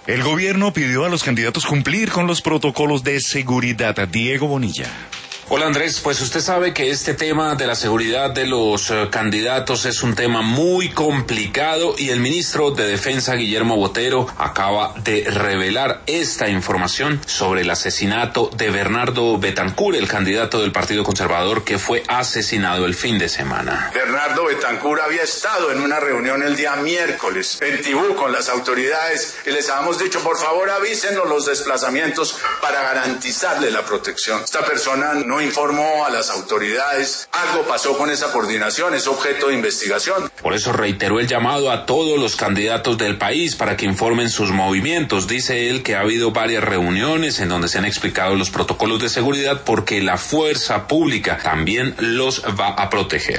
El gobierno pidió a los candidatos cumplir con los protocolos de seguridad. Diego Bonilla. Hola Andrés, pues usted sabe que este tema de la seguridad de los candidatos es un tema muy complicado y el ministro de Defensa, Guillermo Botero, acaba de revelar esta información sobre el asesinato de Bernardo Betancur, el candidato del Partido Conservador que fue asesinado el fin de semana. Bernardo Betancur había estado en una reunión el día miércoles en Tibú con las autoridades y les habíamos dicho, por favor avísenos los desplazamientos para garantizarle la protección. Esta persona no informó a las autoridades, algo pasó con esa coordinación, es objeto de investigación. Por eso reiteró el llamado a todos los candidatos del país para que informen sus movimientos. Dice él que ha habido varias reuniones en donde se han explicado los protocolos de seguridad porque la fuerza pública también los va a proteger.